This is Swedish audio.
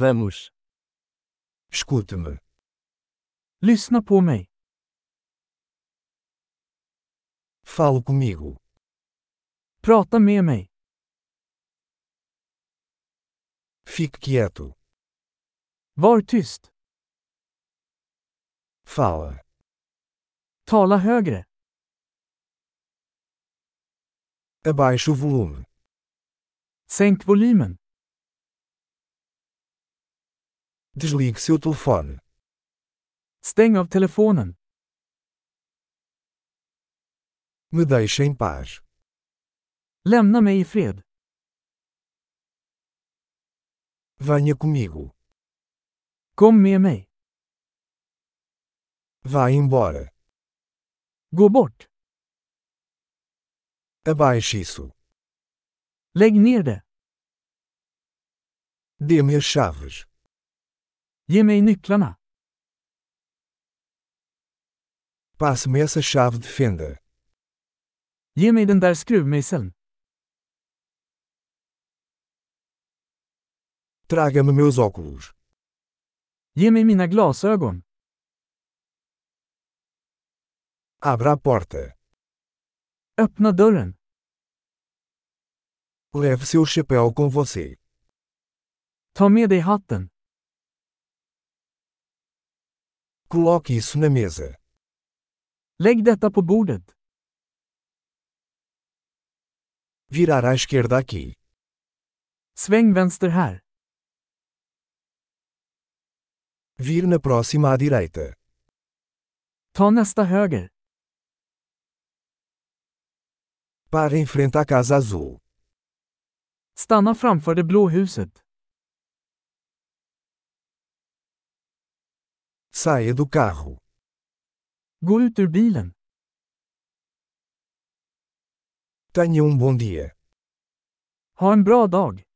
Vamos. Escute-me. Lyssna på mig. Fale comigo. Prata med mig. Fique quieto. Var tyst. Fala. Tala högre. Abaixe o volume. Sänk volymen. Desligue seu telefone. Stäng av telefonen. Me deixe em paz. Lämna mig i fred. Venha comigo. Kom med mig. Vá embora. Gå bort. Abaixe isso. Lägg ner det. Dê-me as chaves. Ge mig nycklarna. Passe-me essa chave de fenda. Ge mig den där skruvmejseln. Traga-me meus óculos. Ge mig mina glasögon. Abra a porta. Öppna dörren. Leve seu chapéu com você. Ta med dig hatten. Coloque isso na mesa. Lägg detta på bordet. Virar à esquerda aqui. Sväng vänster här. Vir na próxima à direita. Ta nästa höger. Pare em frente à casa azul. Stanna framför det blå huset. Saia do carro. Gå ut ur bilen. Tenha bom dia. Ha en bra dag.